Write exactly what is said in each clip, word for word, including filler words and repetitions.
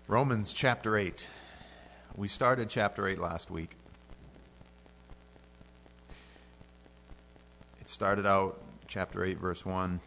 Romans chapter eight. We started chapter eight last week. It started out, chapter eight, verse one.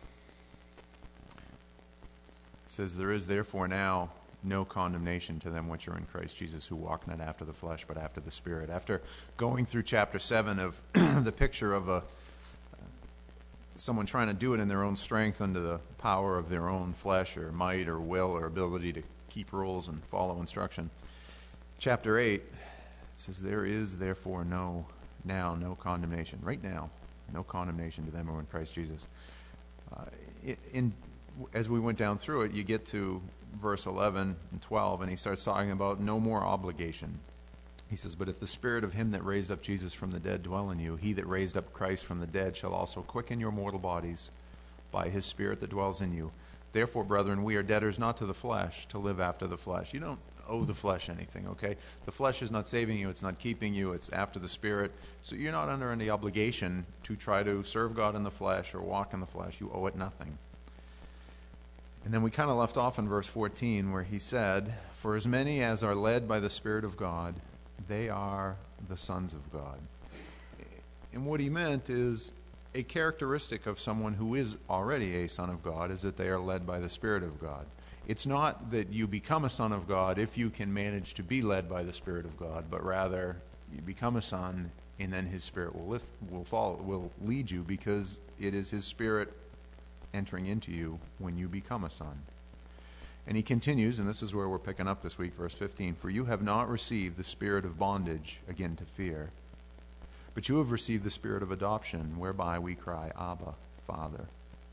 It says, "There is therefore now no condemnation to them which are in Christ Jesus, who walk not after the flesh, but after the Spirit." After going through chapter seven of the picture of a someone trying to do it in their own strength under the power of their own flesh or might or will or ability to keep rules and follow instruction. Chapter eight, it says, "There is therefore no, now, no condemnation." Right now, no condemnation to them who are in Christ Jesus. Uh, in, as we went down through it, you get to verse eleven and twelve, and he starts talking about no more obligation. He says, "But if the Spirit of him that raised up Jesus from the dead dwell in you, he that raised up Christ from the dead shall also quicken your mortal bodies by his Spirit that dwells in you. Therefore, brethren, we are debtors not to the flesh, to live after the flesh." You don't owe the flesh anything, okay? The flesh is not saving you, it's not keeping you, it's after the Spirit. So you're not under any obligation to try to serve God in the flesh or walk in the flesh. You owe it nothing. And then we kind of left off in verse fourteen where he said, "For as many as are led by the Spirit of God, they are the sons of God." And what he meant is a characteristic of someone who is already a son of God is that they are led by the Spirit of God. It's not that you become a son of God if you can manage to be led by the Spirit of God, but rather you become a son and then his Spirit will lift, will follow, will lead you, because it is his Spirit entering into you when you become a son. And he continues, and this is where we're picking up this week, verse fifteen, "For you have not received the spirit of bondage, again to fear, but you have received the spirit of adoption, whereby we cry, Abba, Father."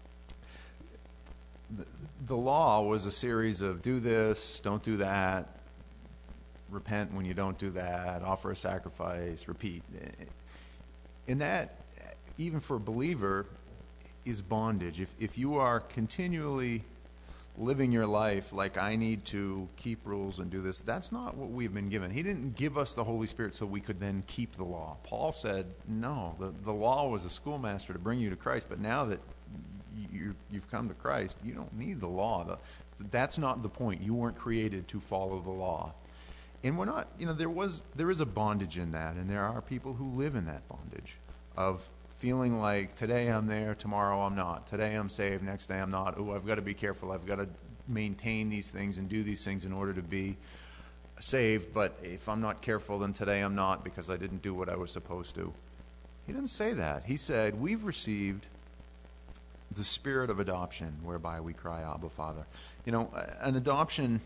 The, the law was a series of do this, don't do that, repent when you don't do that, offer a sacrifice, repeat. And that, even for a believer, is bondage. If if you are continually living your life like I need to keep rules and do this, that's not what we've been given. He didn't give us the Holy Spirit so we could then keep the law. Paul said, no, the, the law was a schoolmaster to bring you to Christ, but now that you, you've come to Christ, you don't need the law. The, that's not the point. You weren't created to follow the law. And we're not, you know, there was there is a bondage in that, and there are people who live in that bondage of feeling like today I'm there, tomorrow I'm not. Today I'm saved, next day I'm not. Oh, I've got to be careful. I've got to maintain these things and do these things in order to be saved. But if I'm not careful, then today I'm not because I didn't do what I was supposed to. He didn't say that. He said, we've received the spirit of adoption, whereby we cry, Abba, Father. You know, an adoption,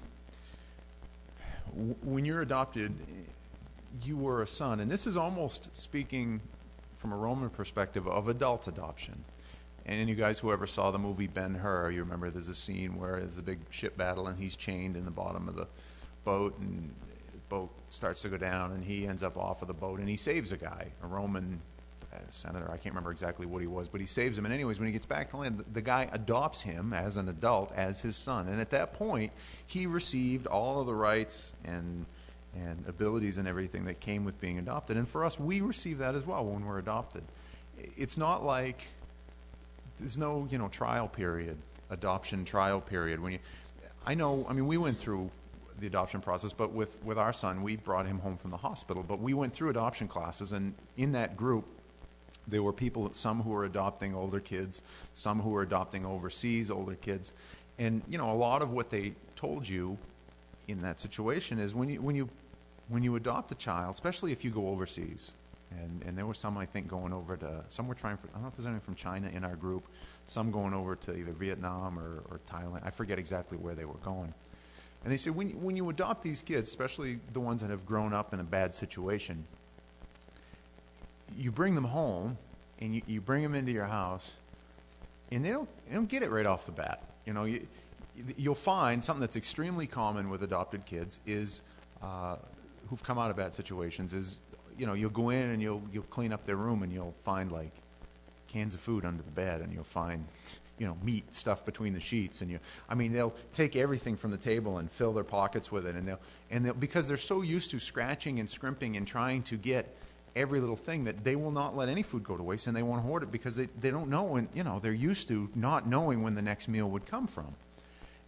when you're adopted, you were a son. And this is almost speaking from a Roman perspective of adult adoption. And any of you guys who ever saw the movie Ben-Hur, you remember there's a scene where there's the big ship battle and he's chained in the bottom of the boat, and the boat starts to go down and he ends up off of the boat and he saves a guy, a Roman uh, senator. I can't remember exactly what he was, but he saves him. And anyways, when he gets back to land, the, the guy adopts him as an adult, as his son. And at that point, he received all of the rights and and abilities and everything that came with being adopted. And for us, we receive that as well when we're adopted. It's not like there's no, you know, trial period, adoption trial period. When you, I know, I mean, we went through the adoption process, but with, with our son, we brought him home from the hospital. But we went through adoption classes, and in that group, there were people, some who were adopting older kids, some who were adopting overseas older kids. And, you know, a lot of what they told you in that situation is when you when you when you adopt a child, especially if you go overseas, and and there were some, I think, going over to, some were trying for, I don't know if there's anyone from China in our group, some going over to either Vietnam or, or Thailand. I forget exactly where they were going. And they said when when you adopt these kids, especially the ones that have grown up in a bad situation, you bring them home and you, you bring them into your house, and they don't they don't get it right off the bat. You know, you, you'll find something that's extremely common with adopted kids is uh, who've come out of bad situations is, you know, you'll go in and you'll you'll clean up their room and you'll find like cans of food under the bed, and you'll find, you know, meat stuffed between the sheets, and you I mean they'll take everything from the table and fill their pockets with it, and they'll and they'll because they're so used to scratching and scrimping and trying to get every little thing that they will not let any food go to waste, and they won't hoard it because they, they don't know when, you know, they're used to not knowing when the next meal would come from.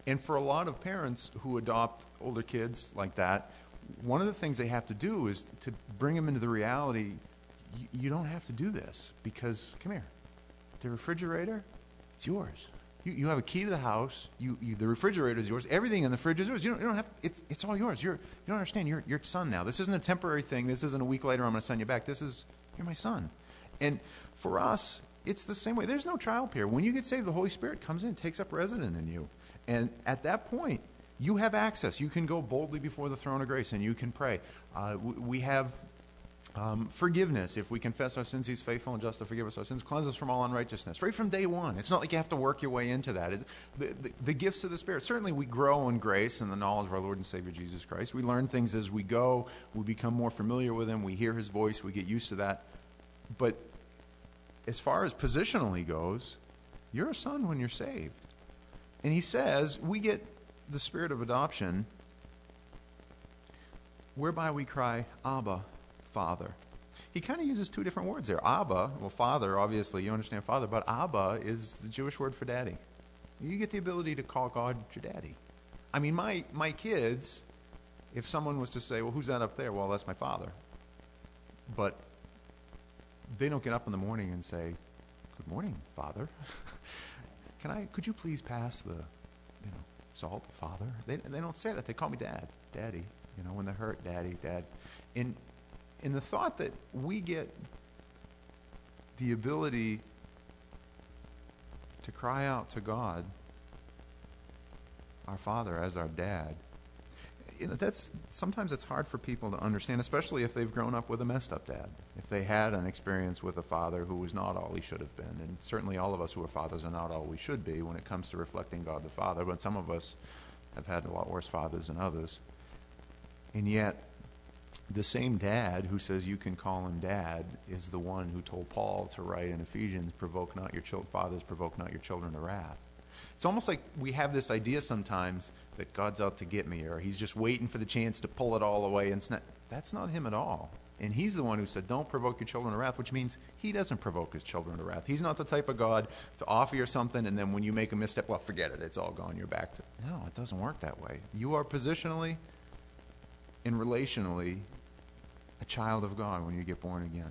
And for a lot of parents who adopt older kids like that, one of the things they have to do is to bring them into the reality, you, you don't have to do this because, come here, the refrigerator, it's yours. You, you have a key to the house. You, you, the refrigerator is yours. Everything in the fridge is yours. You don't, you don't have. It's, it's all yours. You're, you don't understand. You're, you're son now. This isn't a temporary thing. This isn't a week later I'm going to send you back. This is, you're my son. And for us, it's the same way. There's no trial period. When you get saved, the Holy Spirit comes in, takes up residence in you. And at that point, you have access. You can go boldly before the throne of grace and you can pray. Uh, we, we have um, forgiveness. If we confess our sins, He's faithful and just to forgive us our sins, cleanse us from all unrighteousness. Right from day one. It's not like you have to work your way into that. It, the, the, the gifts of the Spirit. Certainly we grow in grace and the knowledge of our Lord and Savior Jesus Christ. We learn things as we go. We become more familiar with Him. We hear His voice. We get used to that. But as far as positionally goes, you're a son when you're saved. And He says we get the spirit of adoption whereby we cry, Abba, Father. He kind of uses two different words there. Abba, well, Father, obviously, you understand Father, but Abba is the Jewish word for daddy. You get the ability to call God your daddy. I mean, my, my kids, if someone was to say, well, who's that up there? Well, that's my father. But they don't get up in the morning and say, good morning, Father. Can I, could you please pass the, you know, salt, Father? They, they don't say that. They call me Dad, Daddy. You know, when they're hurt, Daddy, Dad. In, in the thought that we get the ability to cry out to God, our Father, as our Dad, you know, that's sometimes it's hard for people to understand, especially if they've grown up with a messed up dad. If they had an experience with a father who was not all he should have been, and certainly all of us who are fathers are not all we should be when it comes to reflecting God the Father, but some of us have had a lot worse fathers than others. And yet, the same dad who says you can call him dad is the one who told Paul to write in Ephesians, provoke not your children, fathers, provoke not your children to wrath. It's almost like we have this idea sometimes that God's out to get me, or He's just waiting for the chance to pull it all away. And it's not, that's not Him at all. And He's the one who said, don't provoke your children to wrath, which means He doesn't provoke His children to wrath. He's not the type of God to offer you something, and then when you make a misstep, well, forget it. It's all gone. You're back to... No, it doesn't work that way. You are positionally and relationally a child of God when you get born again.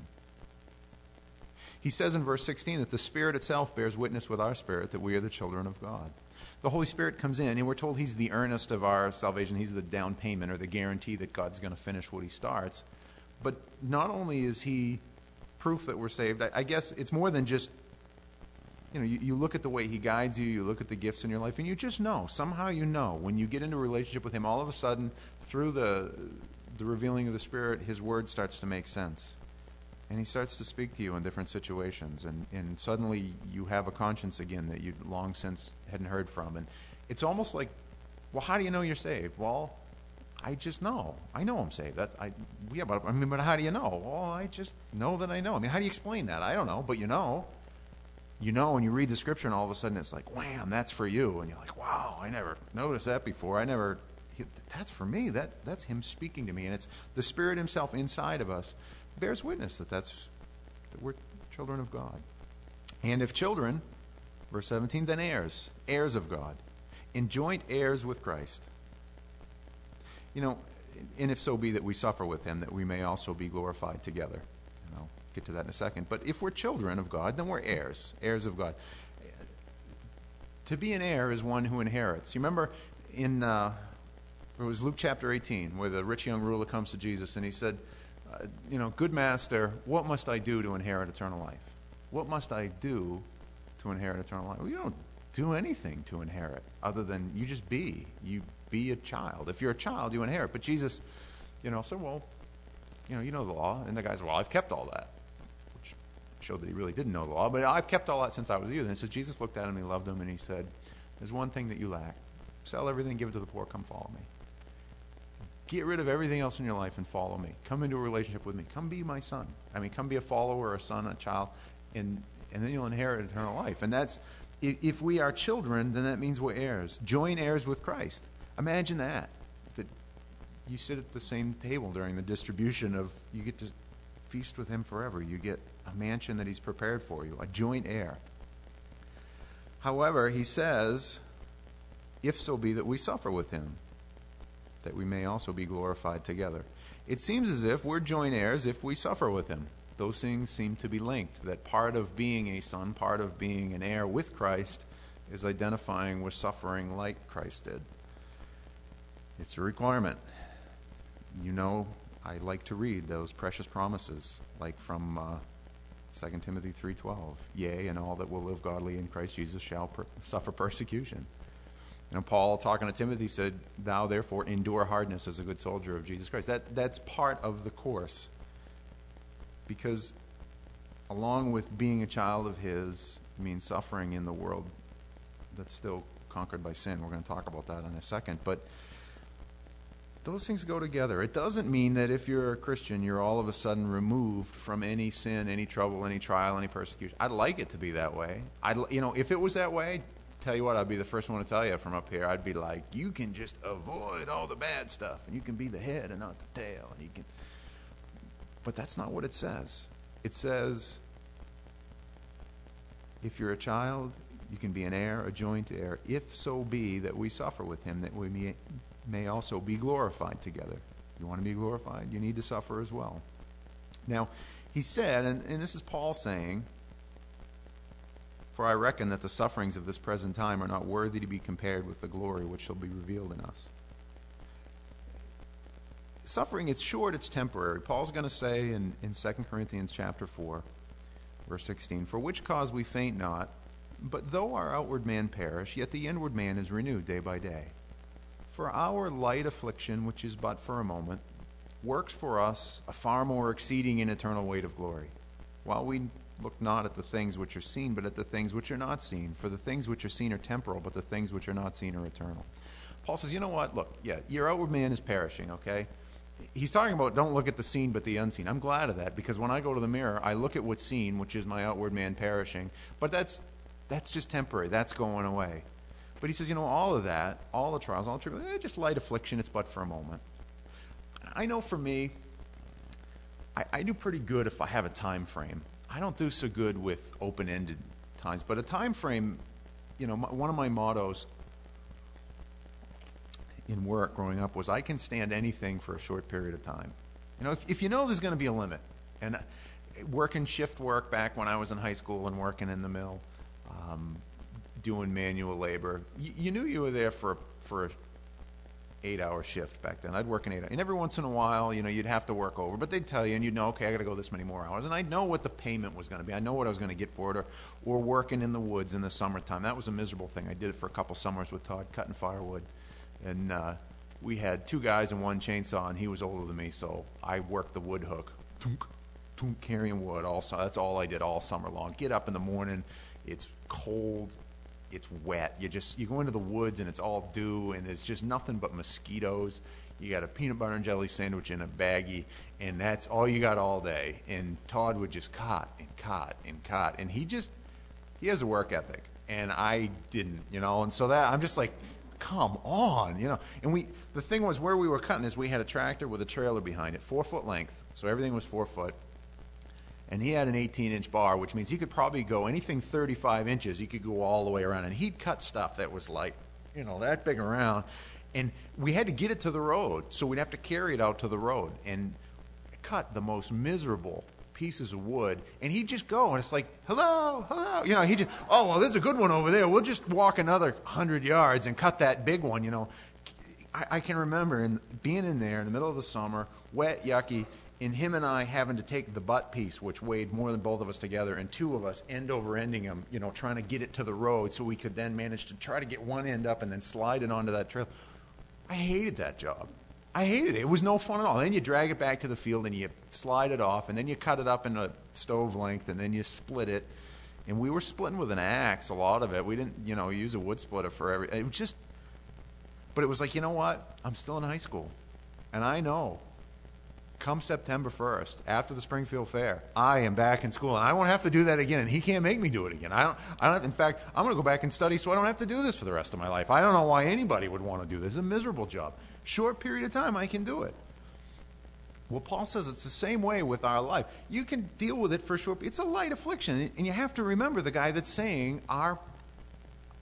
He says in verse sixteen that the Spirit itself bears witness with our spirit that we are the children of God. The Holy Spirit comes in, and we're told He's the earnest of our salvation. He's the down payment or the guarantee that God's going to finish what He starts. But not only is He proof that we're saved, I, I guess it's more than just, you know, you, you look at the way He guides you, you look at the gifts in your life, and you just know. Somehow you know. When you get into a relationship with Him, all of a sudden, through the, the revealing of the Spirit, His word starts to make sense. And He starts to speak to you in different situations. And, and suddenly you have a conscience again that you long since hadn't heard from. And it's almost like, well, how do you know you're saved? Well, I just know. I know I'm saved. That's, I, yeah, but, I mean, but how do you know? Well, I just know that I know. I mean, how do you explain that? I don't know, but you know. You know, and you read the Scripture, and all of a sudden it's like, wham, that's for you. And you're like, wow, I never noticed that before. I never, that's for me. That That's Him speaking to me. And it's the Spirit Himself inside of us bears witness that that's that we're children of God. And if children, verse seventeen, then heirs, heirs of God, and joint heirs with Christ. You know, and if so be that we suffer with Him, that we may also be glorified together. And I'll get to that in a second. But if we're children of God, then we're heirs, heirs of God. To be an heir is one who inherits. You remember in, uh, it was Luke chapter eighteen, where the rich young ruler comes to Jesus, and he said, Uh, you know, good master, what must I do to inherit eternal life? What must I do to inherit eternal life? Well, you don't do anything to inherit other than you just be. You be a child. If you're a child, you inherit. But Jesus, you know, said, well, you know, you know the law. And the guy said, well, I've kept all that, which showed that he really didn't know the law. But I've kept all that since I was with you. And it says Jesus looked at him, and He loved him, and He said, there's one thing that you lack. Sell everything, give it to the poor, come follow me. Get rid of everything else in your life and follow me. Come into a relationship with me. Come be my son. I mean, come be a follower, a son, a child, and, and then you'll inherit eternal life. And that's, if we are children, then that means we're heirs. Joint heirs with Christ. Imagine that. That you sit at the same table during the distribution of, you get to feast with Him forever. You get a mansion that He's prepared for you, a joint heir. However, He says, if so be that we suffer with him, that we may also be glorified together. It seems as if we're joint heirs if we suffer with him. Those things seem to be linked, that part of being a son, part of being an heir with Christ, is identifying with suffering like Christ did. It's a requirement. You know, I like to read those precious promises, like from uh, Second Timothy three twelve. Yea, and all that will live godly in Christ Jesus shall per- suffer persecution. You know, Paul, talking to Timothy, said, thou therefore endure hardness as a good soldier of Jesus Christ. That That's part of the course. Because along with being a child of his means suffering in the world that's still conquered by sin. We're going to talk about that in a second. But those things go together. It doesn't mean that if you're a Christian, you're all of a sudden removed from any sin, any trouble, any trial, any persecution. I'd like it to be that way. I'd, you know, if it was that way, tell you what, I'd be the first one to tell you from up here. I'd be like, you can just avoid all the bad stuff, and you can be the head and not the tail, and you can. But that's not what it says. It says, if you're a child, you can be an heir, a joint heir, if so be that we suffer with him, that we may, may also be glorified together. You want to be glorified? You need to suffer as well. Now, he said, and, and this is Paul saying, for I reckon that the sufferings of this present time are not worthy to be compared with the glory which shall be revealed in us. Suffering, it's short, it's temporary. Paul's going to say in, in Second Corinthians chapter four, verse sixteen, for which cause we faint not, but though our outward man perish, yet the inward man is renewed day by day. For our light affliction, which is but for a moment, works for us a far more exceeding and eternal weight of glory, while we look not at the things which are seen, but at the things which are not seen. For the things which are seen are temporal, but the things which are not seen are eternal. Paul says, you know what? Look, yeah, your outward man is perishing, okay? He's talking about don't look at the seen but the unseen. I'm glad of that, because when I go to the mirror, I look at what's seen, which is my outward man perishing. But that's that's just temporary. That's going away. But he says, you know, all of that, all the trials, all the tribulations, eh, just light affliction, it's but for a moment. I know for me, I, I do pretty good if I have a time frame. I don't do so good with open-ended times. But a time frame, you know, my, one of my mottos in work growing up was I can stand anything for a short period of time. You know, if, if you know there's going to be a limit, and working shift work back when I was in high school and working in the mill, um, doing manual labor, you, you knew you were there for for an eight-hour shift back then. I'd work an eight hour, and every once in a while, you know, you'd have to work over, but they'd tell you, and you'd know, okay, I got to go this many more hours, and I'd know what the payment was going to be. I know what I was going to get for it, or, or working in the woods in the summertime. That was a miserable thing. I did it for a couple summers with Todd, cutting firewood. And uh, we had two guys and one chainsaw, and he was older than me, so I worked the wood hook, tunk, tunk, carrying wood. All that's all I did all summer long. Get up in the morning, it's cold, it's wet. You just you go into the woods and it's all dew, and there's just nothing but mosquitoes. You got a peanut butter and jelly sandwich in a baggie, and that's all you got all day. And Todd would just cut and cut and cut, and he just he has a work ethic, and I didn't, you know. And so that I'm just like, come on, you know. And we, the thing was, where we were cutting is we had a tractor with a trailer behind it, four foot length, so everything was four foot. And he had an eighteen inch bar, which means he could probably go anything thirty-five inches. He could go all the way around, and he'd cut stuff that was like, you know, that big around. And we had to get it to the road, so we'd have to carry it out to the road and cut the most miserable pieces of wood, and he'd just go, and it's like, hello, hello, you know, he just, oh, well, there's a good one over there. We'll just walk another hundred yards and cut that big one, you know. I, I can remember in, being in there in the middle of the summer, wet, yucky, and him and I having to take the butt piece, which weighed more than both of us together, and two of us end over ending him, you know, trying to get it to the road so we could then manage to try to get one end up and then slide it onto that trail. I hated that job. I hated it. It was no fun at all. Then you drag it back to the field and you slide it off, and then you cut it up in a stove length, and then you split it. And we were splitting with an axe, a lot of it. We didn't, you know, use a wood splitter for every. It was just, but it was like, you know what? I'm still in high school, and I know. Come September first, after the Springfield Fair, I am back in school, and I won't have to do that again. And he can't make me do it again. I don't. I don't. In fact, I'm going to go back and study so I don't have to do this for the rest of my life. I don't know why anybody would want to do this. It's a miserable job. Short period of time, I can do it. Well, Paul says it's the same way with our life. You can deal with it for a short. It's a light affliction, and you have to remember the guy that's saying our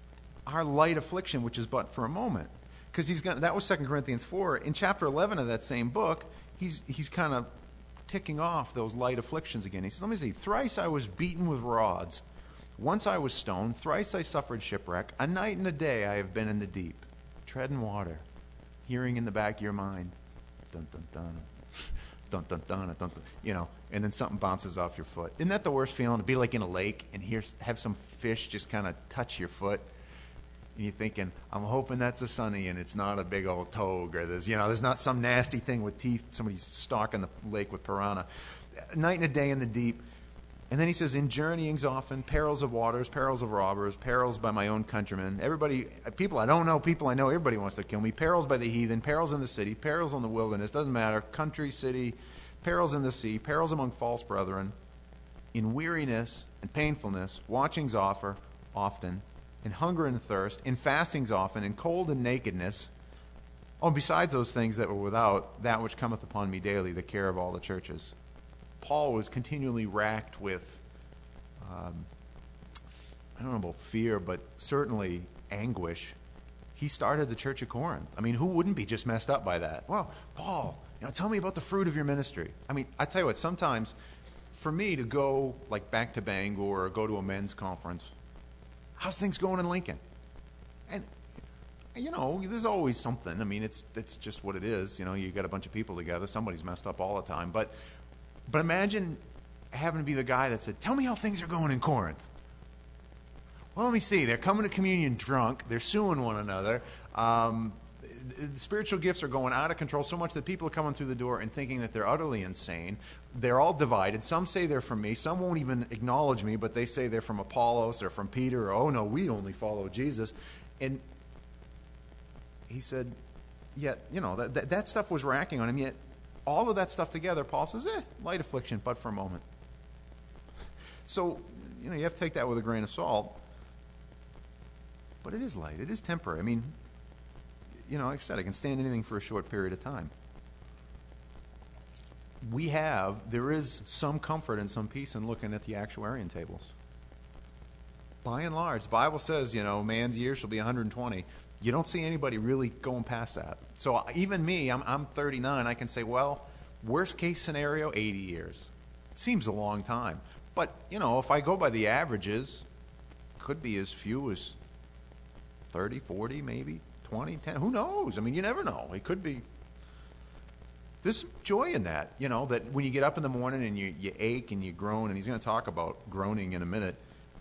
our light affliction, which is but for a moment. Because he's got, that was Second Corinthians four. In chapter eleven of that same book, he's he's kind of ticking off those light afflictions again. He says, let me see, thrice I was beaten with rods. Once I was stoned. Thrice I suffered shipwreck. A night and a day I have been in the deep, treading water, hearing in the back of your mind, dun dun dun, dun dun dun dun dun, you know, and then something bounces off your foot. Isn't that the worst feeling, to be like in a lake and hear have some fish just kind of touch your foot? And you're thinking, I'm hoping that's a sunny and it's not a big old togue, or there's, you know, there's not some nasty thing with teeth. Somebody's stalking the lake with piranha. A night and a day in the deep. And then he says, in journeyings often, perils of waters, perils of robbers, perils by my own countrymen. Everybody, people I don't know, people I know, everybody wants to kill me. Perils by the heathen, perils in the city, perils in the wilderness, doesn't matter, country, city, perils in the sea, perils among false brethren. In weariness and painfulness, watchings offer often, in hunger and thirst, in fastings often, in cold and nakedness. Oh, besides those things that were without, that which cometh upon me daily, the care of all the churches. Paul was continually racked with, um, I don't know about fear, but certainly anguish. He started the church of Corinth. I mean, who wouldn't be just messed up by that? Well, Paul, you know, tell me about the fruit of your ministry. I mean, I tell you what, sometimes for me to go like back to Bangor or go to a men's conference, how's things going in Lincoln? And, you know, there's always something. I mean, it's it's just what it is. You know, you got a bunch of people together. Somebody's messed up all the time. But but imagine having to be the guy that said, tell me how things are going in Corinth. Well, let me see. They're coming to communion drunk. They're suing one another. Um, the spiritual gifts are going out of control so much that people are coming through the door and thinking that they're utterly insane. They're all divided. Some say they're from me. Some won't even acknowledge me, but they say they're from Apollos or from Peter, or, oh, no, we only follow Jesus. And he said, yet, you know, that, that, that stuff was racking on him, yet all of that stuff together, Paul says, eh, light affliction, but for a moment. So, you know, you have to take that with a grain of salt. But it is light. It is temporary. I mean, you know, like I said, I can stand anything for a short period of time. We have, there is some comfort and some peace in looking at the actuarian tables. By and large, the Bible says, you know, man's years shall be one hundred twenty. You don't see anybody really going past that. So even me, I'm, I'm thirty-nine, I can say, well, worst case scenario, eighty years. It seems a long time. But, you know, if I go by the averages, could be as few as thirty, forty, maybe twenty, ten. Who knows? I mean, you never know. It could be. There's joy in that, you know, that when you get up in the morning and you, you ache and you groan, and he's going to talk about groaning in a minute,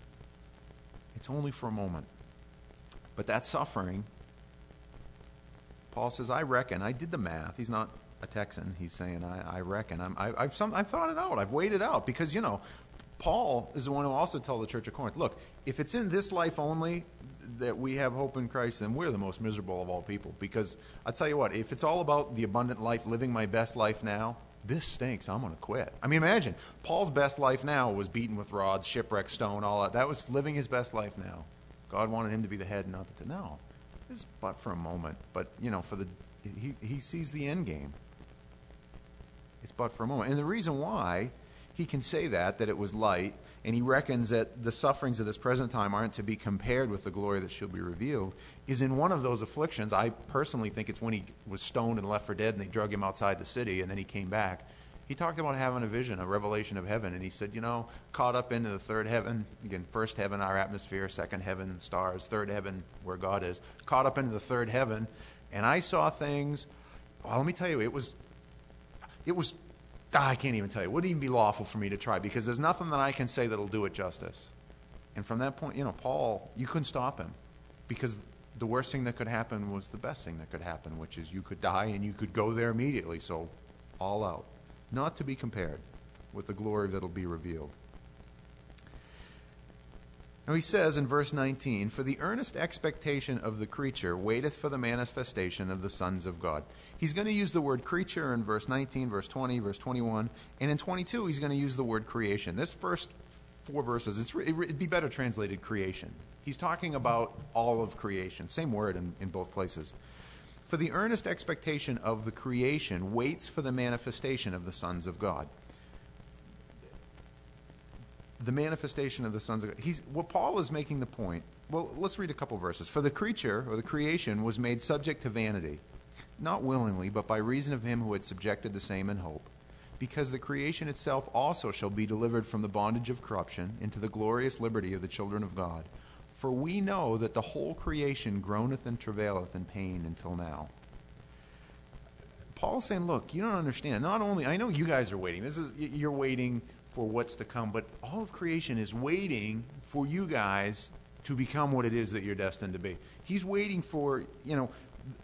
it's only for a moment. But that suffering, Paul says, I reckon, I did the math. He's not a Texan. He's saying, I, I reckon. I'm, I, I've, some, I've thought it out. I've weighed it out. Because, you know, Paul is the one who also told the church of Corinth, look, if it's in this life only that we have hope in Christ, then we're the most miserable of all people. Because I'll tell you what, if it's all about the abundant life, living my best life now, this stinks. I'm going to quit. I mean, imagine, Paul's best life now was beaten with rods, shipwreck, stone, all that. That was living his best life now. God wanted him to be the head, not the tail. No, it's but for a moment. But, you know, for the he, he sees the end game. It's but for a moment. And the reason why he can say that, that it was light, and he reckons that the sufferings of this present time aren't to be compared with the glory that shall be revealed, is in one of those afflictions. I personally think it's when he was stoned and left for dead, and they drug him outside the city, and then he came back. He talked about having a vision, a revelation of heaven, and he said, you know, caught up into the third heaven, again, first heaven, our atmosphere, second heaven, stars, third heaven, where God is, caught up into the third heaven, and I saw things, well, let me tell you, it was, it was, I can't even tell you. It wouldn't even be lawful for me to try, because there's nothing that I can say that'll do it justice. And from that point, you know, Paul, you couldn't stop him, because the worst thing that could happen was the best thing that could happen, which is you could die and you could go there immediately. So all out. Not to be compared with the glory that'll be revealed. Now he says in verse nineteen, for the earnest expectation of the creature waiteth for the manifestation of the sons of God. He's going to use the word creature in verse nineteen, verse twenty, verse twenty-one, and in twenty-two he's going to use the word creation. This first four verses, it's, it'd be better translated creation. He's talking about all of creation, same word in, in both places. For the earnest expectation of the creation waits for the manifestation of the sons of God. The manifestation of the sons of God. He's, what Paul is making the point, Well, let's read a couple verses. For the creature, or the creation, was made subject to vanity, not willingly, but by reason of him who had subjected the same in hope, because the creation itself also shall be delivered from the bondage of corruption into the glorious liberty of the children of God. For we know that the whole creation groaneth and travaileth in pain until now. Paul's saying, look, you don't understand. Not only, I know you guys are waiting. This is, you're waiting for what's to come, but all of creation is waiting for you guys to become what it is that you're destined to be. He's waiting for, you know,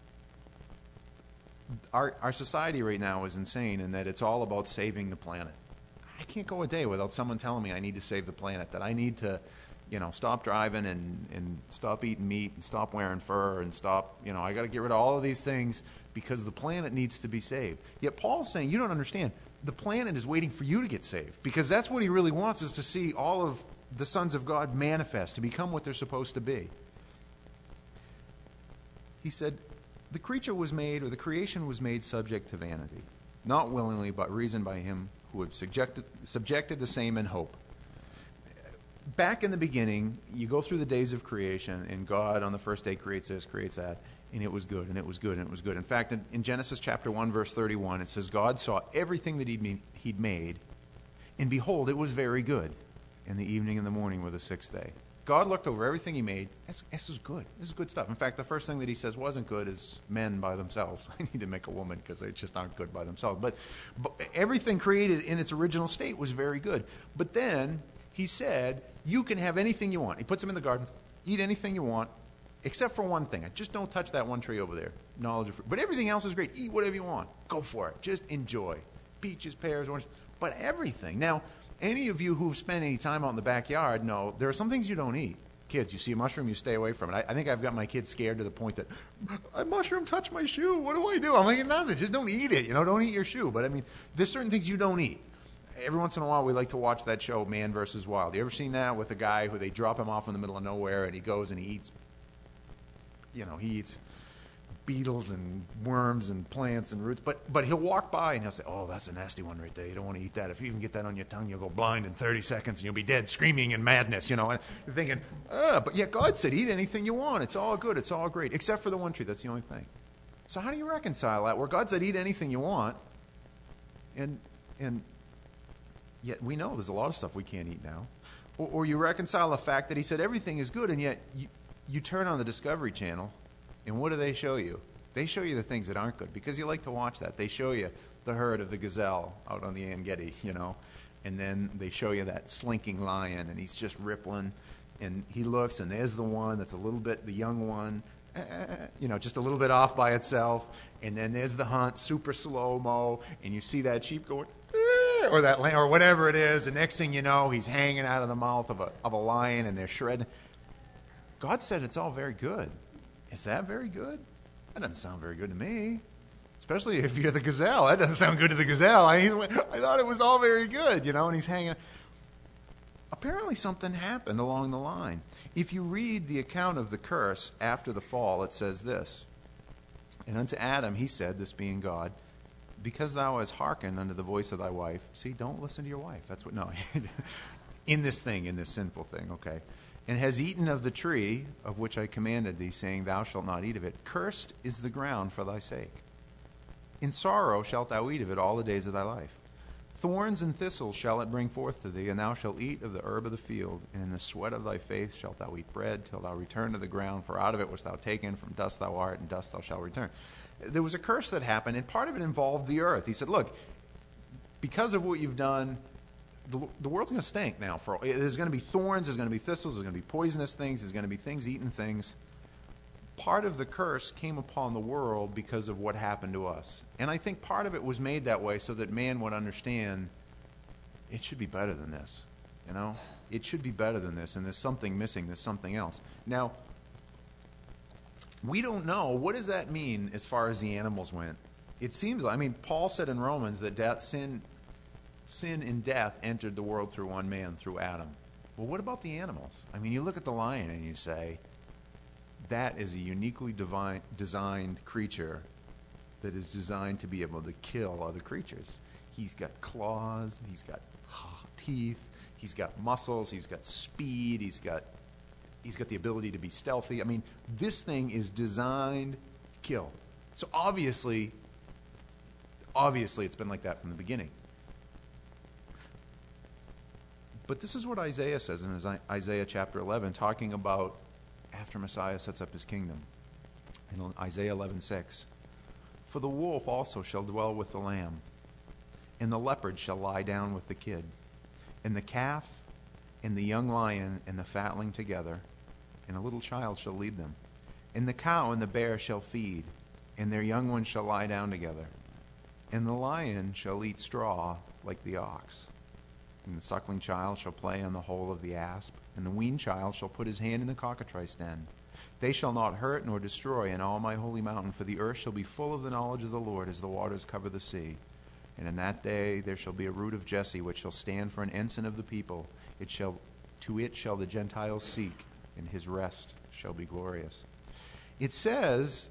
our our society right now is insane in that it's all about saving the planet. I can't go a day without someone telling me I need to save the planet, that I need to, you know, stop driving and, and stop eating meat and stop wearing fur and stop, you know, I got to get rid of all of these things because the planet needs to be saved. Yet Paul's saying, you don't understand, the planet is waiting for you to get saved, because that's what he really wants, is to see all of the sons of God manifest, to become what they're supposed to be. He said, the creature was made, or the creation was made subject to vanity, not willingly, but reasoned by him who had subjected, subjected the same in hope. Back in the beginning, you go through the days of creation, and God on the first day creates this, creates that, and it was good, and it was good, and it was good. In fact, in, in Genesis chapter one, verse thirty-one, it says, God saw everything that he'd, made, he'd made, and behold, it was very good. And the evening and the morning were the sixth day. God looked over everything he made. This, this is good. This is good stuff. In fact, the first thing that he says wasn't good is men by themselves. I need to make a woman because they just aren't good by themselves. But, but everything created in its original state was very good. But then he said, you can have anything you want. He puts them in the garden. Eat anything you want, except for one thing. Just don't touch that one tree over there. Knowledge of fruit. But everything else is great. Eat whatever you want. Go for it. Just enjoy. Peaches, pears, oranges. But everything. Now, any of you who've spent any time out in the backyard know there are some things you don't eat. Kids, you see a mushroom, you stay away from it. I, I think I've got my kids scared to the point that, a mushroom touched my shoe. What do I do? I'm like, nothing. Just don't eat it. You know, don't eat your shoe. But, I mean, there's certain things you don't eat. Every once in a while, we like to watch that show, Man versus Wild. You ever seen that with a guy who they drop him off in the middle of nowhere, and he goes and he eats, you know, he eats beetles and worms and plants and roots, but but he'll walk by and he'll say, oh, that's a nasty one right there. You don't want to eat that. If you even get that on your tongue, you'll go blind in thirty seconds and you'll be dead, screaming in madness, you know. And you're thinking, uh, but yet God said, eat anything you want. It's all good. It's all great, except for the one tree. That's the only thing. So how do you reconcile that, where God said, eat anything you want, and and yet we know there's a lot of stuff we can't eat now? Or, or you reconcile the fact that he said everything is good, and yet you, you turn on the Discovery Channel, and what do they show you? They show you the things that aren't good, because you like to watch that. They show you the herd of the gazelle out on the Engedi, you know, and then they show you that slinking lion, and he's just rippling, and he looks, and there's the one that's a little bit, the young one, uh, you know, just a little bit off by itself, and then there's the hunt, super slow-mo, and you see that sheep going, eh, or that lamb, or whatever it is. The next thing you know, he's hanging out of the mouth of a of a lion, and they're shredding. God said it's all very good. Is that very good? That doesn't sound very good to me. Especially if you're the gazelle. That doesn't sound good to the gazelle. I, I thought it was all very good, you know, and he's hanging. Apparently something happened along the line. If you read the account of the curse after the fall, it says this. And unto Adam he said, this being God, because thou hast hearkened unto the voice of thy wife. See, don't listen to your wife. That's what, no. in this thing, in this sinful thing, okay. And has eaten of the tree of which I commanded thee, saying, thou shalt not eat of it. Cursed is the ground for thy sake. In sorrow shalt thou eat of it all the days of thy life. Thorns and thistles shall it bring forth to thee, and thou shalt eat of the herb of the field. And in the sweat of thy face shalt thou eat bread, till thou return to the ground, for out of it wast thou taken, from dust thou art, and dust thou shalt return. There was a curse that happened, and part of it involved the earth. He said, look, because of what you've done, The, the world's going to stink now. For There's going to be thorns, there's going to be thistles, there's going to be poisonous things, there's going to be things eating things. Part of the curse came upon the world because of what happened to us. And I think part of it was made that way so that man would understand it should be better than this. You know? It should be better than this, and there's something missing, there's something else. Now, we don't know. What does that mean as far as the animals went? It seems like, I mean, Paul said in Romans that death, sin... Sin and death entered the world through one man, through Adam. Well, what about the animals? I mean, you look at the lion and you say, that is a uniquely divine, designed creature that is designed to be able to kill other creatures. He's got claws, he's got teeth, he's got muscles, he's got speed, he's got He's got the ability to be stealthy. I mean, this thing is designed to kill. So obviously, obviously it's been like that from the beginning. But this is what Isaiah says in Isaiah chapter eleven, talking about after Messiah sets up his kingdom. In Isaiah eleven six, for the wolf also shall dwell with the lamb, and the leopard shall lie down with the kid, and the calf and the young lion and the fatling together, and a little child shall lead them. And the cow and the bear shall feed, and their young ones shall lie down together. And the lion shall eat straw like the ox. And the suckling child shall play on the hole of the asp, and the weaned child shall put his hand in the cockatrice den. They shall not hurt nor destroy in all my holy mountain, for the earth shall be full of the knowledge of the Lord as the waters cover the sea. And in that day there shall be a root of Jesse, which shall stand for an ensign of the people. It shall, to it shall the Gentiles seek, and his rest shall be glorious. It says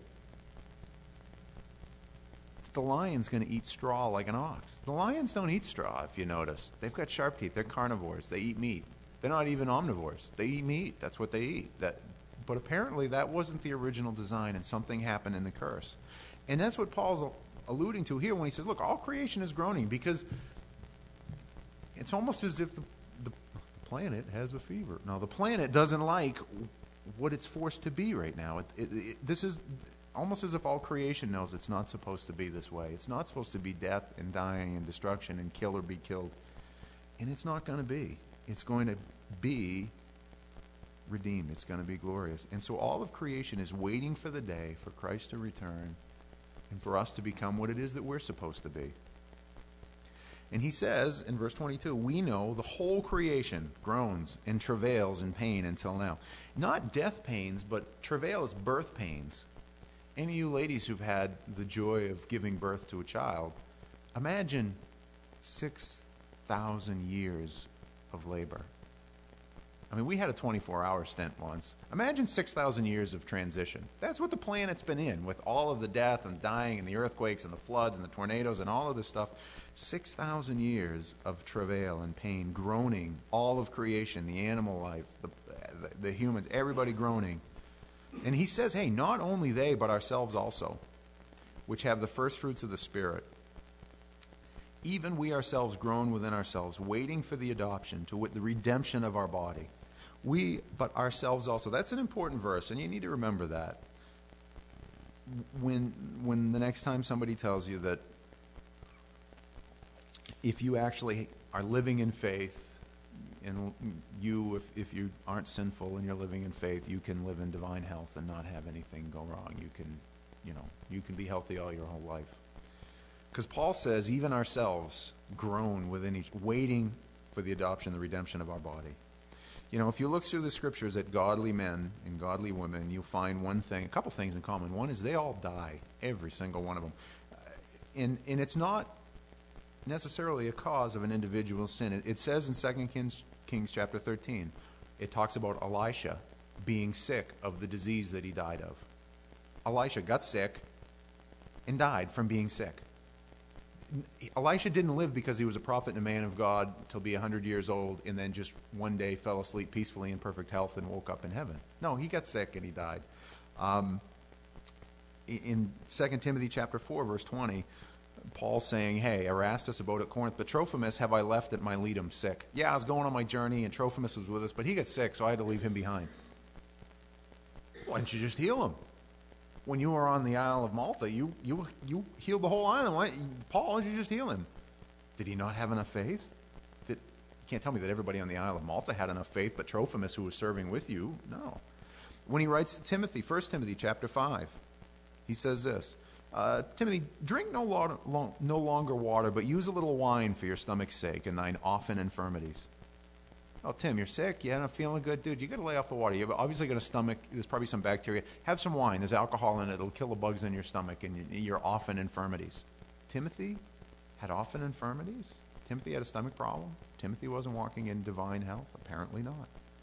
the lion's going to eat straw like an ox. The lions don't eat straw, if you notice. They've got sharp teeth. They're carnivores. They eat meat. They're not even omnivores. They eat meat. That's what they eat. That, but apparently that wasn't the original design, and something happened in the curse. And that's what Paul's alluding to here when he says, look, all creation is groaning, because it's almost as if the, the, the planet has a fever. Now, the planet doesn't like what it's forced to be right now. It, it, it, this is almost as if all creation knows it's not supposed to be this way. It's not supposed to be death and dying and destruction and kill or be killed. And it's not going to be. It's going to be redeemed. It's going to be glorious. And so all of creation is waiting for the day for Christ to return and for us to become what it is that we're supposed to be. And he says in verse twenty-two, we know the whole creation groans and travails in pain until now. Not death pains, but travail is birth pains. Any of you ladies who've had the joy of giving birth to a child, imagine six thousand years of labor. I mean, we had a twenty-four hour stint once. Imagine six thousand years of transition. That's what the planet's been in, with all of the death and dying and the earthquakes and the floods and the tornadoes and all of this stuff. six thousand years of travail and pain, groaning, all of creation, the animal life, the, the, the humans, everybody groaning. And he says, hey, not only they, but ourselves also, which have the first fruits of the Spirit. Even we ourselves groan within ourselves, waiting for the adoption, to wit, the redemption of our body. We, but ourselves also. That's an important verse, and you need to remember that. When, when the next time somebody tells you that if you actually are living in faith, and you, if, if you aren't sinful and you're living in faith, you can live in divine health and not have anything go wrong. You can, you know, you can be healthy all your whole life. Because Paul says, even ourselves groan within each, waiting for the adoption, the redemption of our body. You know, if you look through the scriptures at godly men and godly women, you'll find one thing, a couple things in common. One is they all die, every single one of them. And, and it's not necessarily a cause of an individual's sin. It, it says in Second Kings, Kings chapter thirteen, it talks about Elisha being sick of the disease that he died of. Elisha got sick and died from being sick. Elisha didn't live because he was a prophet and a man of God till be one hundred years old and then just one day fell asleep peacefully in perfect health and woke up in heaven. No, he got sick and he died. Um, in Second Timothy chapter four, verse twenty, Paul's saying, hey, Erastus abode at Corinth, but Trophimus have I left at Miletum sick. Yeah, I was going on my journey and Trophimus was with us, but he got sick, so I had to leave him behind. Why don't you just heal him? When you were on the Isle of Malta, you you you healed the whole island. Why, Paul, why don't you just heal him? Did he not have enough faith? Did, you can't tell me that everybody on the Isle of Malta had enough faith, but Trophimus, who was serving with you, no. When he writes to Timothy, First Timothy chapter five, he says this, uh, Timothy, drink no, lo- lo- no longer water, but use a little wine for your stomach's sake and thine often infirmities. Oh, Tim, you're sick? Yeah, not feeling good? Dude, you got to lay off the water. You're obviously got a stomach. There's probably some bacteria. Have some wine. There's alcohol in it. It'll kill the bugs in your stomach and your, your often infirmities. Timothy had often infirmities? Timothy had a stomach problem? Timothy wasn't walking in divine health? Apparently not.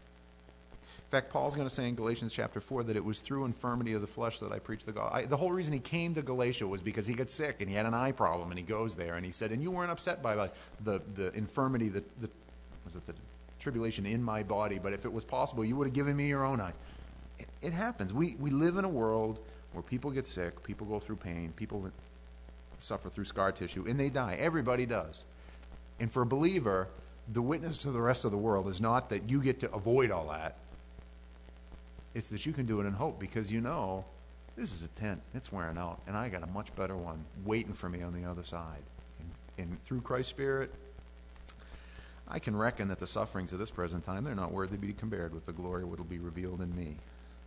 In fact, Paul's going to say in Galatians chapter four that it was through infirmity of the flesh that I preached the gospel. I, the whole reason he came to Galatia was because he got sick and he had an eye problem, and he goes there and he said, and you weren't upset by the, the, the infirmity that, the, was it the tribulation in my body, but if it was possible, you would have given me your own eye. It, it happens. We, we live in a world where people get sick, people go through pain, people suffer through scar tissue, and they die. Everybody does. And for a believer, the witness to the rest of the world is not that you get to avoid all that. It's that you can do it in hope, because you know this is a tent. It's wearing out, and I got a much better one waiting for me on the other side. And, and through Christ's Spirit, I can reckon that the sufferings of this present time, they're not worthy to be compared with the glory that will be revealed in me.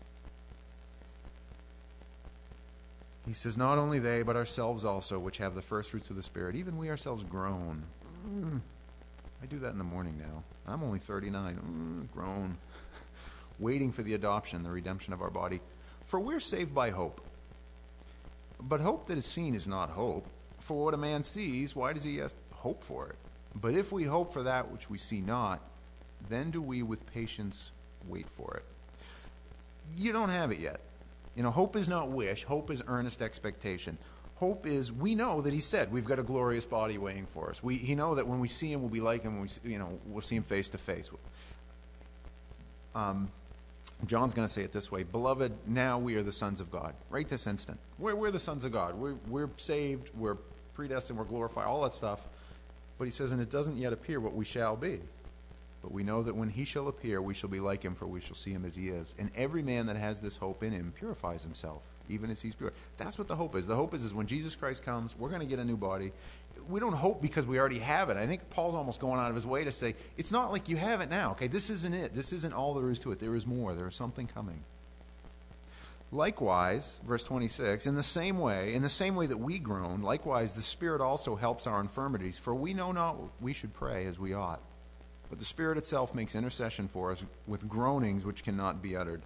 He says, not only they, but ourselves also, which have the first fruits of the Spirit, even we ourselves groan. Mm, I do that in the morning now. I'm only thirty-nine. Mm, groan. Waiting for the adoption, the redemption of our body. For we're saved by hope. But hope that is seen is not hope. For what a man sees, why does he yet hope for it? But if we hope for that which we see not, then do we with patience wait for it. You don't have it yet. You know, hope is not wish. Hope is earnest expectation. Hope is, we know that he said we've got a glorious body waiting for us. We he know that when we see him, we'll be like him. When we, you know, we'll see him face to face. Um, John's going to say it this way: Beloved, now we are the sons of God. Right this instant, we're we're the sons of God. We're we're saved. We're predestined. We're glorified. All that stuff. But he says, and it doesn't yet appear what we shall be. But we know that when he shall appear, we shall be like him, for we shall see him as he is. And every man that has this hope in him purifies himself, even as he's pure. That's what the hope is. The hope is, is when Jesus Christ comes, we're going to get a new body. We don't hope because we already have it. I think Paul's almost going out of his way to say, it's not like you have it now. Okay, this isn't it. This isn't all there is to it. There is more. There is something coming. Likewise, verse twenty-six, in the same way, in the same way that we groan, likewise the Spirit also helps our infirmities, for we know not what we should pray as we ought. But the Spirit itself makes intercession for us with groanings which cannot be uttered.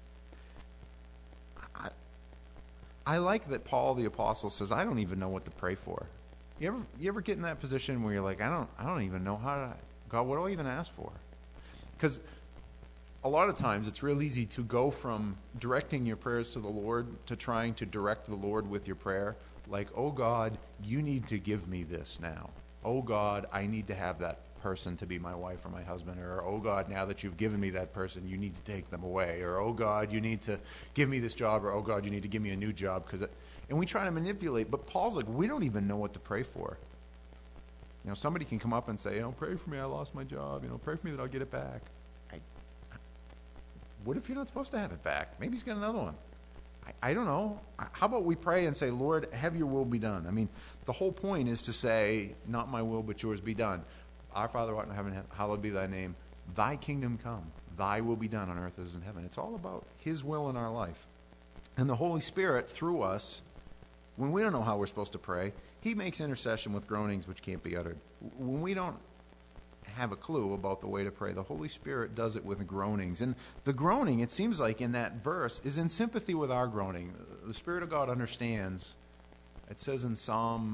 I, I like that Paul the Apostle says, I don't even know what to pray for. You ever you ever get in that position where you're like, I don't I don't even know how to, God, what do I even ask for? Because a lot of times it's real easy to go from directing your prayers to the Lord to trying to direct the Lord with your prayer. Like, oh God, you need to give me this now. Oh God, I need to have that person to be my wife or my husband. Or, oh God, now that you've given me that person, you need to take them away. Or, oh God, you need to give me this job. Or, oh God, you need to give me a new job. Because, and we try to manipulate. But Paul's like, we don't even know what to pray for. You know, somebody can come up and say, you know, pray for me, I lost my job. You know, pray for me that I'll get it back. I, what if you're not supposed to have it back? Maybe he's got another one. I, I don't know. How about we pray and say, Lord, have your will be done? I mean, the whole point is to say, not my will, but yours be done. Our Father who art in heaven, hallowed be thy name. Thy kingdom come. Thy will be done on earth as in heaven. It's all about his will in our life. And the Holy Spirit, through us, when we don't know how we're supposed to pray, he makes intercession with groanings which can't be uttered. When we don't have a clue about the way to pray, the Holy Spirit does it with groanings. And the groaning, it seems like in that verse, is in sympathy with our groaning. The Spirit of God understands. It says in Psalm,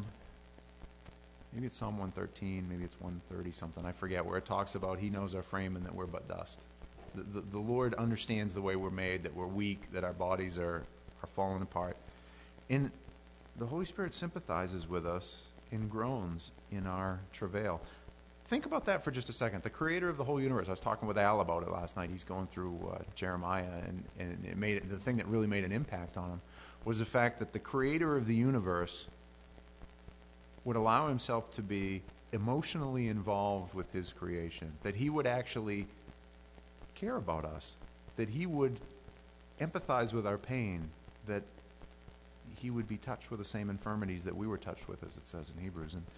maybe it's Psalm one thirteen, maybe it's one thirty something, I forget, where it talks about he knows our frame and that we're but dust. The, the, the Lord understands the way we're made, that we're weak, that our bodies are, are falling apart. And the Holy Spirit sympathizes with us in groans in our travail. Think about that for just a second. The creator of the whole universe, I was talking with Al about it last night. He's going through uh, Jeremiah, and, and it made it, the thing that really made an impact on him was the fact that the creator of the universe would allow himself to be emotionally involved with his creation, that he would actually care about us, that he would empathize with our pain, that he would be touched with the same infirmities that we were touched with, as it says in Hebrews. And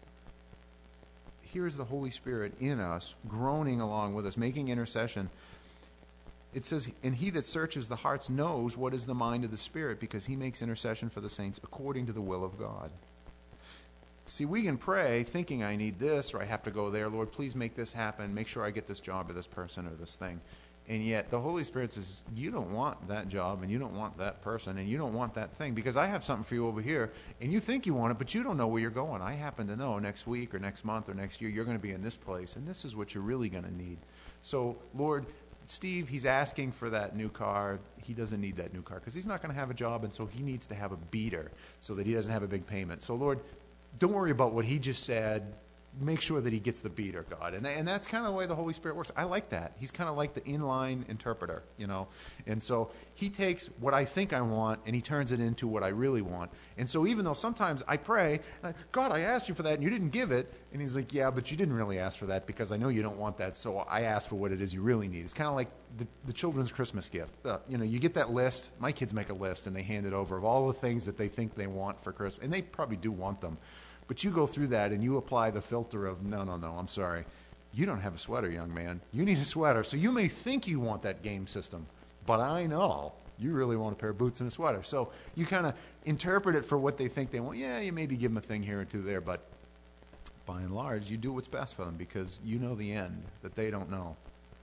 here's the Holy Spirit in us, groaning along with us, making intercession. It says, and he that searches the hearts knows what is the mind of the Spirit, because he makes intercession for the saints according to the will of God. See, we can pray thinking I need this, or I have to go there. Lord, please make this happen. Make sure I get this job or this person or this thing. And yet the Holy Spirit says, you don't want that job, and you don't want that person, and you don't want that thing, because I have something for you over here, and you think you want it, but you don't know where you're going. I happen to know next week or next month or next year you're going to be in this place, and this is what you're really going to need. So, Lord, Steve, he's asking for that new car. He doesn't need that new car because he's not going to have a job, and so he needs to have a beater so that he doesn't have a big payment. So, Lord, don't worry about what he just said. make sure that he gets the beater, God. And, and that's kind of the way the Holy Spirit works. I like that. He's kind of like the inline interpreter, you know. And so he takes what I think I want and he turns it into what I really want. And so even though sometimes I pray, and I, God, I asked you for that and you didn't give it. And he's like, yeah, but you didn't really ask for that because I know you don't want that. So I asked for what it is you really need. It's kind of like the, the children's Christmas gift. Uh, you know, you get that list. My kids make a list and they hand it over of all the things that they think they want for Christmas. And they probably do want them. But you go through that and you apply the filter of, no, no, no, I'm sorry. You don't have a sweater, young man. You need a sweater. So you may think you want that game system, but I know you really want a pair of boots and a sweater. So you kind of interpret it for what they think they want. Yeah, you maybe give them a thing here or two there, but by and large, you do what's best for them because you know the end that they don't know.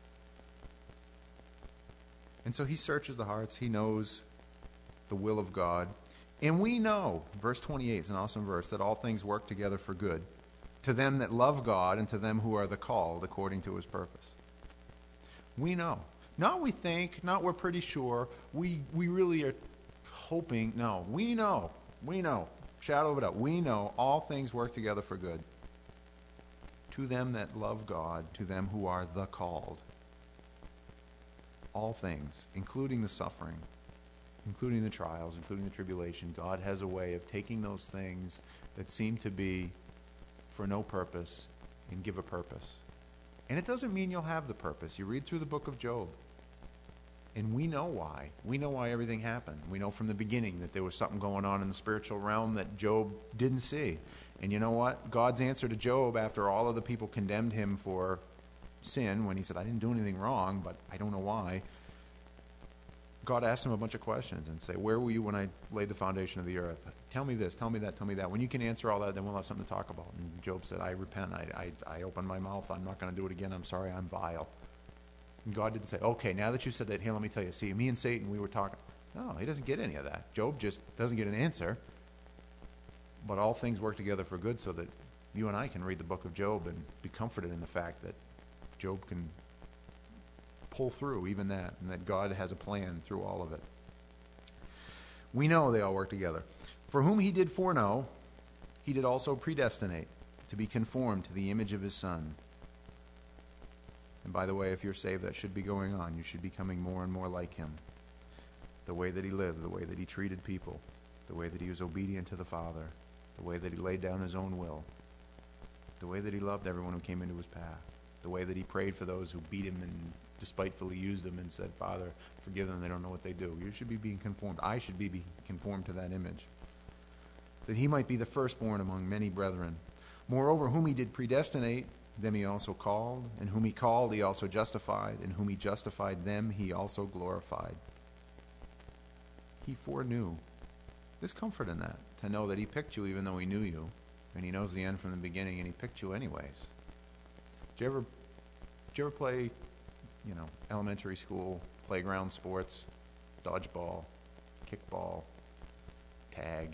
And so he searches the hearts. He knows the will of God. And we know, verse twenty-eight is an awesome verse, that all things work together for good to them that love God and to them who are the called according to his purpose. We know. Not we think, not we're pretty sure. We, we really are hoping. No, we know. We know. Shadow of a doubt. We know all things work together for good to them that love God, to them who are the called. All things, including the suffering, including the trials, including the tribulation. God has a way of taking those things that seem to be for no purpose and give a purpose. And it doesn't mean you'll have the purpose. You read through the book of Job, and we know why. We know why everything happened. We know from the beginning that there was something going on in the spiritual realm that Job didn't see. And you know what? God's answer to Job after all of the people condemned him for sin, when he said, I didn't do anything wrong, but I don't know why, God asked him a bunch of questions and say, where were you when I laid the foundation of the earth? Tell me this, tell me that, tell me that. When you can answer all that, then we'll have something to talk about. And Job said, I repent. I, I, I opened my mouth. I'm not going to do it again. I'm sorry. I'm vile. And God didn't say, okay, now that you said that, here, let me tell you. See, me and Satan, we were talking. No, he doesn't get any of that. Job just doesn't get an answer. But all things work together for good so that you and I can read the book of Job and be comforted in the fact that Job can pull through even that, and that God has a plan through all of it. We know they all work together. For whom he did foreknow, he did also predestinate to be conformed to the image of his Son. And by the way, if you're saved, that should be going on. You should be becoming more and more like him. The way that he lived, the way that he treated people, the way that he was obedient to the Father, the way that he laid down his own will, the way that he loved everyone who came into his path, the way that he prayed for those who beat him and despitefully used him and said, Father, forgive them, they don't know what they do. You should be being conformed. I should be being conformed to that image, that he might be the firstborn among many brethren. Moreover, whom he did predestinate, them he also called, and whom he called he also justified, and whom he justified, them he also glorified. He foreknew. There's comfort in that, to know that he picked you even though he knew you, and he knows the end from the beginning, and he picked you anyways. Did you ever, did you ever play, you know, elementary school, playground sports, dodgeball, kickball, tag?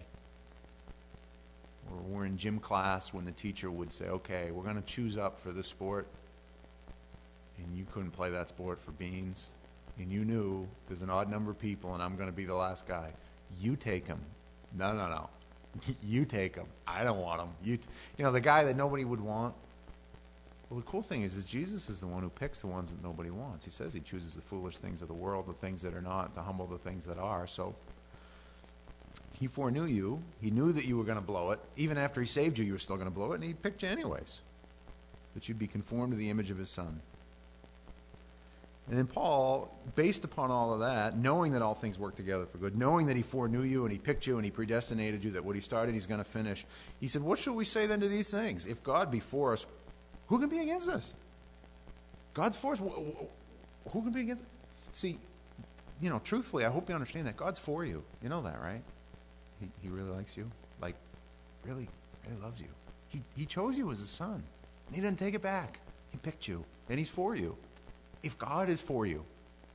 Or we're in gym class when the teacher would say, okay, we're going to choose up for this sport, and you couldn't play that sport for beans, and you knew there's an odd number of people and I'm going to be the last guy. You take him. No, no, no. You take him. I don't want him. You, t- you know, the guy that nobody would want. Well, the cool thing is, is Jesus is the one who picks the ones that nobody wants. He says he chooses the foolish things of the world, the things that are not, the humble, the things that are. So he foreknew you. He knew that you were going to blow it. Even after he saved you, you were still going to blow it, and he picked you anyways, that you'd be conformed to the image of his Son. And then Paul, based upon all of that, knowing that all things work together for good, knowing that he foreknew you and he picked you and he predestinated you, that what he started he's going to finish, he said, what shall we say then to these things? If God be for us, who can be against us? God's for us. Who can be against us? See, you know, truthfully, I hope you understand that. God's for you. You know that, right? He, he really likes you. Like, really, really loves you. He, he chose you as his son. He didn't take it back. He picked you, and he's for you. If God is for you,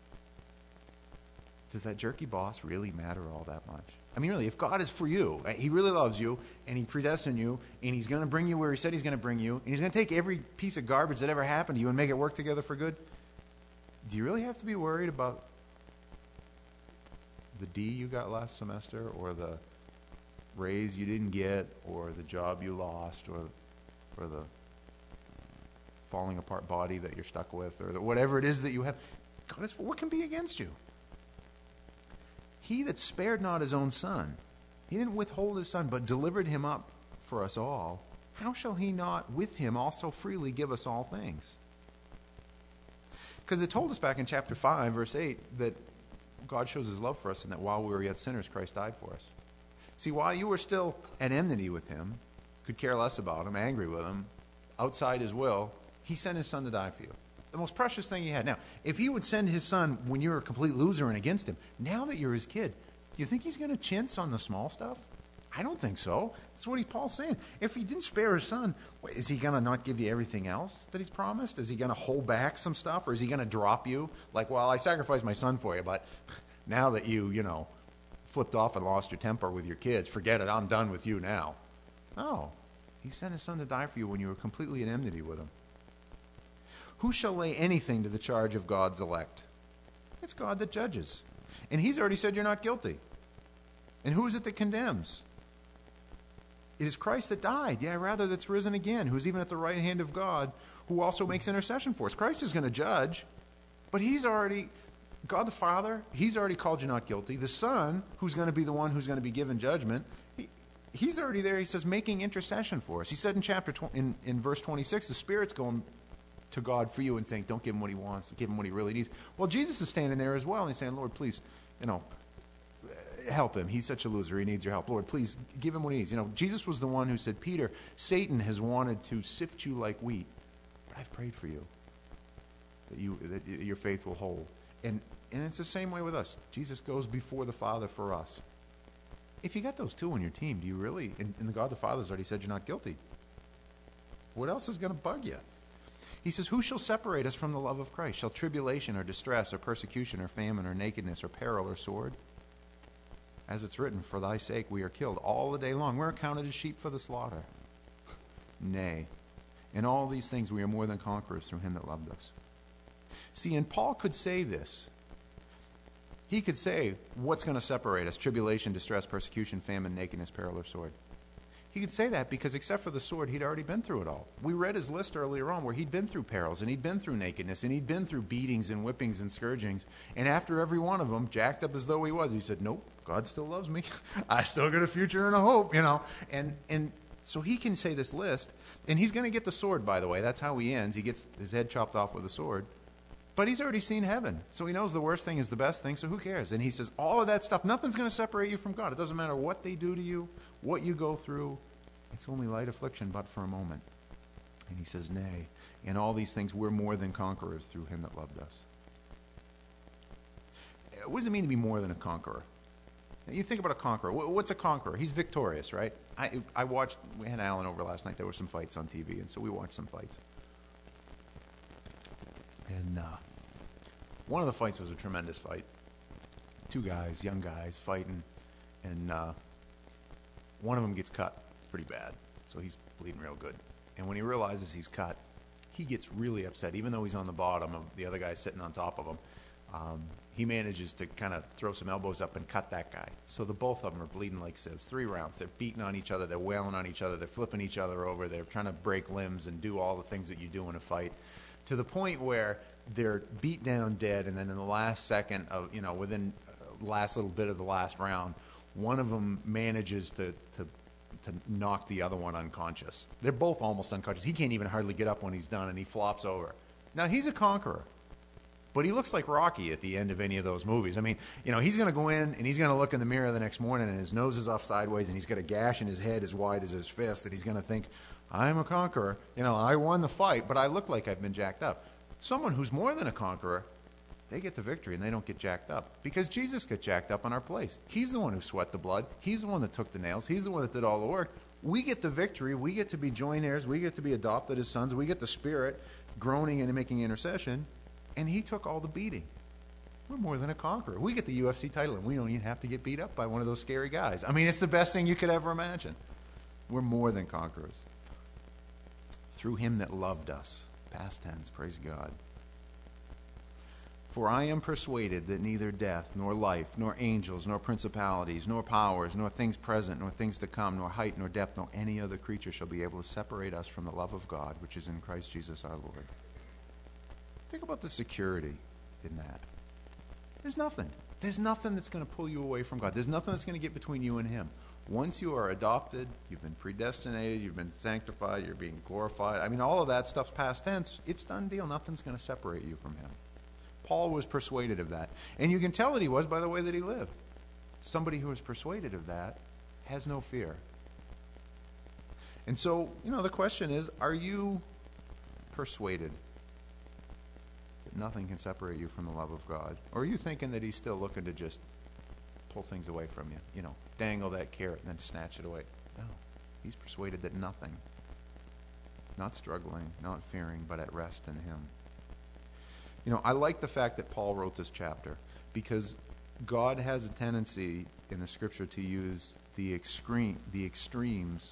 does that jerky boss really matter all that much? I mean, really, if God is for you, right, he really loves you, and he predestined you, and he's going to bring you where he said he's going to bring you, and he's going to take every piece of garbage that ever happened to you and make it work together for good, do you really have to be worried about the D you got last semester, or the raise you didn't get, or the job you lost, or, or the falling apart body that you're stuck with, or the, whatever it is that you have. God is for, what can be against you? He that spared not his own son, he didn't withhold his son, but delivered him up for us all, how shall he not with him also freely give us all things? Because it told us back in chapter five, verse eight, that God shows his love for us and that while we were yet sinners, Christ died for us. See, while you were still at enmity with him, could care less about him, angry with him, outside his will, he sent his son to die for you. The most precious thing he had. Now, if he would send his son when you're a complete loser and against him, now that you're his kid, do you think he's going to chintz on the small stuff? I don't think so. That's what he, Paul's saying. If he didn't spare his son, is he going to not give you everything else that he's promised? Is he going to hold back some stuff? Or is he going to drop you? Like, well, I sacrificed my son for you, but now that you, you know, flipped off and lost your temper with your kids, forget it, I'm done with you now. No. He sent his son to die for you when you were completely in enmity with him. Who shall lay anything to the charge of God's elect? It's God that judges. And he's already said you're not guilty. And who is it that condemns? It is Christ that died, yeah, rather that's risen again, who's even at the right hand of God, who also makes intercession for us. Christ is going to judge, but he's already, God the Father, he's already called you not guilty. The Son, who's going to be the one who's going to be given judgment, he, he's already there, he says, making intercession for us. He said in chapter tw- in, in verse twenty-six, the Spirit's going to God for you and saying, don't give him what he wants, give him what he really needs. Well, Jesus is standing there as well, and he's saying, Lord, please, you know, help him. He's such a loser. He needs your help. Lord, please give him what he needs. You know, Jesus was the one who said, Peter, Satan has wanted to sift you like wheat, but I've prayed for you that you that your faith will hold. And and it's the same way with us. Jesus goes before the Father for us. If you got those two on your team, do you really, and, and the God the Father's already said you're not guilty. What else is going to bug you? He says, who shall separate us from the love of Christ? Shall tribulation or distress or persecution or famine or nakedness or peril or sword? As it's written, for thy sake we are killed all the day long. We're accounted as sheep for the slaughter. Nay, in all these things we are more than conquerors through him that loved us. See, and Paul could say this. He could say, what's going to separate us? Tribulation, distress, persecution, famine, nakedness, peril, or sword. He could say that because except for the sword, he'd already been through it all. We read his list earlier on where he'd been through perils, and he'd been through nakedness, and he'd been through beatings and whippings and scourgings. And after every one of them, jacked up as though he was, he said, nope, God still loves me. I still got a future and a hope, you know. And and so he can say this list, and he's going to get the sword, by the way. That's how he ends. He gets his head chopped off with a sword. But he's already seen heaven, so he knows the worst thing is the best thing, so who cares? And he says, all of that stuff, nothing's going to separate you from God. It doesn't matter what they do to you, what you go through. It's only light affliction, but for a moment. And he says, nay, in all these things we're more than conquerors through him that loved us. What does it mean to be more than a conqueror? You think about a conqueror. What's a conqueror? He's victorious, right? I, I watched, we had Alan over last night. There were some fights on T V, and so we watched some fights. And uh, one of the fights was a tremendous fight. Two guys, young guys, fighting, and uh, one of them gets cut pretty bad, so he's bleeding real good. And when he realizes he's cut, he gets really upset, even though he's on the bottom of the other guy sitting on top of him. Um, he manages to kind of throw some elbows up and cut that guy. So the both of them are bleeding like sieves. Three rounds. They're beating on each other. They're wailing on each other. They're flipping each other over. They're trying to break limbs and do all the things that you do in a fight, to the point where they're beat down dead, and then in the last second of, you know, within the last little bit of the last round, one of them manages to, to to knock the other one unconscious. They're both almost unconscious. He can't even hardly get up when he's done, and he flops over. Now, he's a conqueror, but he looks like Rocky at the end of any of those movies. I mean, you know, he's going to go in, and he's going to look in the mirror the next morning, and his nose is off sideways, and he's got a gash in his head as wide as his fist, and he's going to think, I'm a conqueror. You know, I won the fight, but I look like I've been jacked up. Someone who's more than a conqueror, they get the victory and they don't get jacked up. Because Jesus got jacked up in our place. He's the one who sweat the blood. He's the one that took the nails. He's the one that did all the work. We get the victory. We get to be joint heirs. We get to be adopted as sons. We get the Spirit groaning and making intercession. And he took all the beating. We're more than a conqueror. We get the U F C title and we don't even have to get beat up by one of those scary guys. I mean, it's the best thing you could ever imagine. We're more than conquerors. Through him that loved us. Past tense, praise God. For I am persuaded that neither death, nor life, nor angels, nor principalities, nor powers, nor things present, nor things to come, nor height, nor depth, nor any other creature shall be able to separate us from the love of God, which is in Christ Jesus our Lord. Think about the security in that. There's nothing. There's nothing that's going to pull you away from God. There's nothing that's going to get between you and Him. Once you are adopted, you've been predestinated, you've been sanctified, you're being glorified. I mean, all of that stuff's past tense. It's done deal. Nothing's going to separate you from Him. Paul was persuaded of that. And you can tell that he was by the way that he lived. Somebody who is persuaded of that has no fear. And so, you know, the question is, are you persuaded that nothing can separate you from the love of God? Or are you thinking that He's still looking to just pull things away from you? You know, dangle that carrot and then snatch it away. No. He's persuaded that nothing, not struggling, not fearing, but at rest in Him. You know, I like the fact that Paul wrote this chapter because God has a tendency in the Scripture to use the extreme, the extremes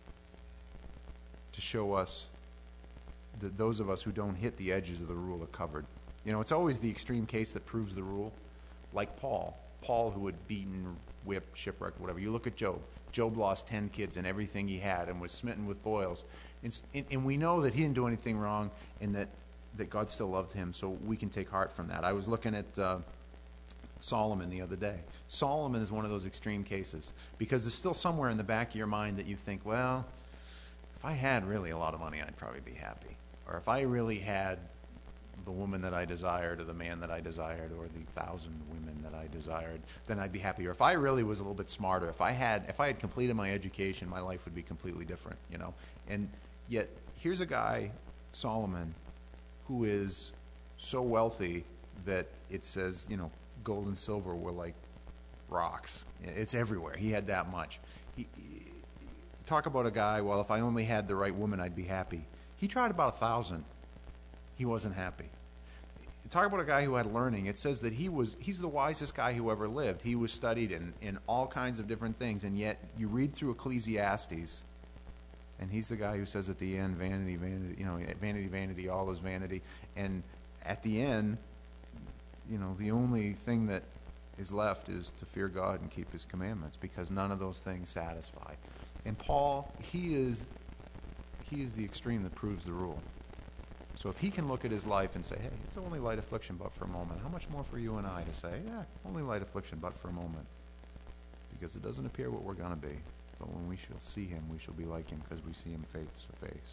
to show us that those of us who don't hit the edges of the rule are covered. You know, it's always the extreme case that proves the rule, like Paul. Paul, who had beaten, whipped, shipwrecked, whatever. You look at Job. Job lost ten kids and everything he had and was smitten with boils. And, and, and we know that he didn't do anything wrong and that that God still loved him, so we can take heart from that. I was looking at uh, Solomon the other day. Solomon is one of those extreme cases because there's still somewhere in the back of your mind that you think, well, if I had really a lot of money, I'd probably be happy. Or if I really had the woman that I desired or the man that I desired or the thousand women that I desired, then I'd be happy. Or if I really was a little bit smarter, if I had if I had completed my education, my life would be completely different, you know. And yet, here's a guy, Solomon, who is so wealthy that it says, you know, gold and silver were like rocks. It's everywhere. He had that much. He, he, talk about a guy, well, if I only had the right woman, I'd be happy. He tried about a thousand. He wasn't happy. Talk about a guy who had learning. It says that he was, he's the wisest guy who ever lived. He was studied in, in all kinds of different things, and yet you read through Ecclesiastes, and he's the guy who says at the end, vanity, vanity, you know, vanity, vanity, all is vanity. And at the end, you know, the only thing that is left is to fear God and keep His commandments, because none of those things satisfy. And Paul, he is, he is the extreme that proves the rule. So if he can look at his life and say, hey, it's only light affliction but for a moment, how much more for you and I to say, yeah, only light affliction but for a moment? Because it doesn't appear what we're going to be. But when we shall see Him, we shall be like Him because we see Him face to face.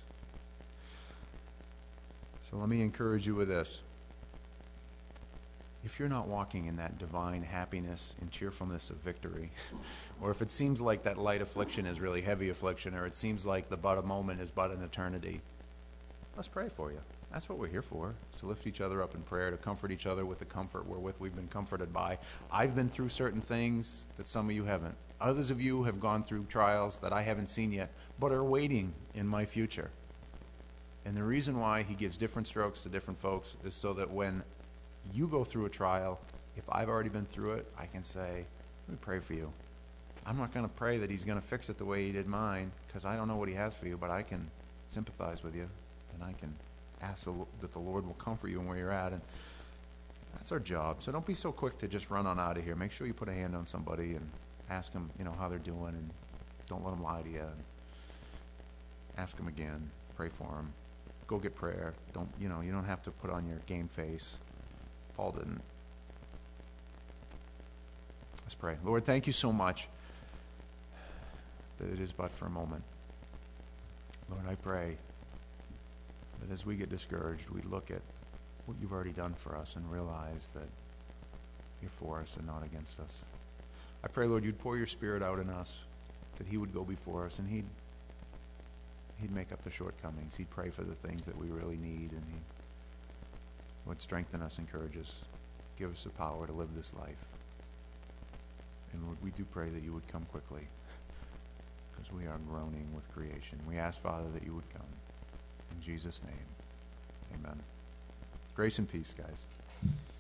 So let me encourage you with this. If you're not walking in that divine happiness and cheerfulness of victory, or if it seems like that light affliction is really heavy affliction, or it seems like the but a moment is but an eternity, let's pray for you. That's what we're here for, is to lift each other up in prayer, to comfort each other with the comfort wherewith we've been comforted by. I've been through certain things that some of you haven't. Others of you have gone through trials that I haven't seen yet, but are waiting in my future. And the reason why He gives different strokes to different folks is so that when you go through a trial, if I've already been through it, I can say, let me pray for you. I'm not going to pray that He's going to fix it the way He did mine, because I don't know what He has for you, but I can sympathize with you, and I can ask that the Lord will comfort you in where you're at. And that's our job. So don't be so quick to just run on out of here. Make sure you put a hand on somebody and ask them, you know, how they're doing, and don't let them lie to you. And ask them again. Pray for them. Go get prayer. Don't, you know, you don't have to put on your game face. Paul didn't. Let's pray. Lord, thank you so much that it is but for a moment. Lord, I pray that as we get discouraged, we look at what You've already done for us and realize that You're for us and not against us. I pray, Lord, You'd pour Your Spirit out in us, that He would go before us, and He'd He'd make up the shortcomings. He'd pray for the things that we really need, and He would strengthen us, encourage us, give us the power to live this life. And Lord, we do pray that You would come quickly, because we are groaning with creation. We ask, Father, that You would come. In Jesus' name, amen. Grace and peace, guys.